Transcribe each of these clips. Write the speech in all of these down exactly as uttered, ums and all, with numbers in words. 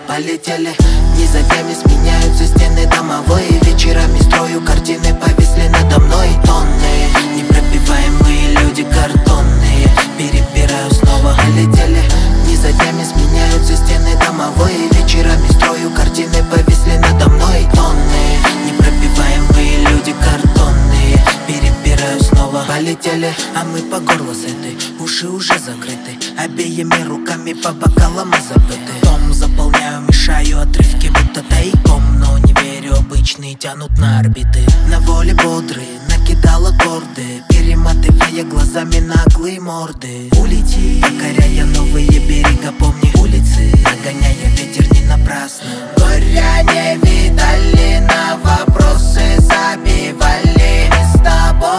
полетели. Дни за днями сменяются стены домовые. Вечерами строю картины, повисли надо мной тонны. Непробиваемые люди картонные. Перебираю снова, полетели. Дни за днями сменяются стены домовые. Вечерами строю картины, повисли надо мной тонны. Непробиваемые люди картонные. Перебираю снова, полетели. А мы по горло сыты, уши уже закрыты. Обеими руками по бокалам и забыты. Дом заполняю, мешаю отрывки, будто тайком. Но не верю, обычные тянут на орбиты. На воле бодрые, накидал аккорды, перематывая глазами наглые морды. Улети, покоряя новые берега, помни улицы, нагоняя ветер не напрасно. Горя не видали, на вопросы забивали. Не с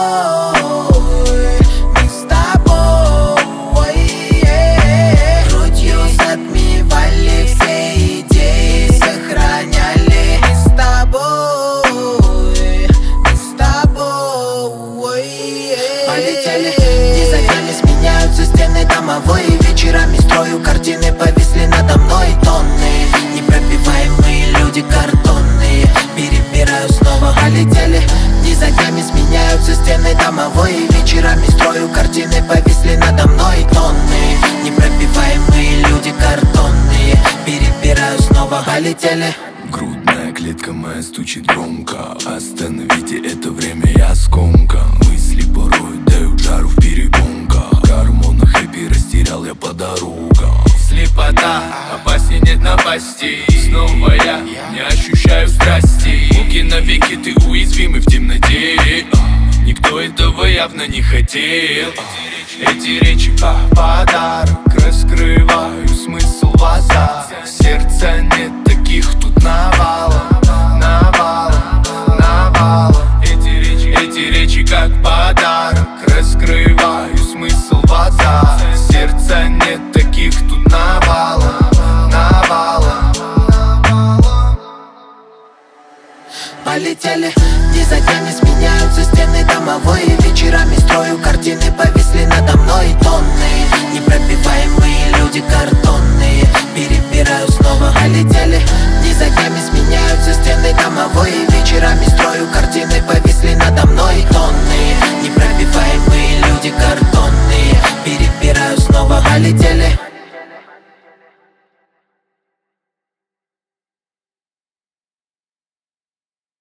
тобой, не с тобой. Грудью затмевали все идеи, сохраняли. Не с тобой, не с тобой. Полетели, дни за днями сменяются стены домовые. Вечерами строю картины, повисли надо мной тонны. Непробиваемые люди картонные. Перебираю снова, полетели. Дни за днями сменяются стены домовые. Вечерами строю картины, повисли надо мной тонны. Непробиваемые люди картонные. Перебираю снова, полетели. Грудная клетка моя стучит громко. Остановите это время, я скомкан. Мысли порой дают жару в перепонках. Гормона хэппи растерял я по дорогам. Слепота, опаснее нет напасти. Снова я не ощущаю страсти. Муки навеки, ты уязвимый в темноте. Никто этого явно не хотел. Эти речи по подарок, раскрываю смысл в азах. Сердца нет таких тут навалов.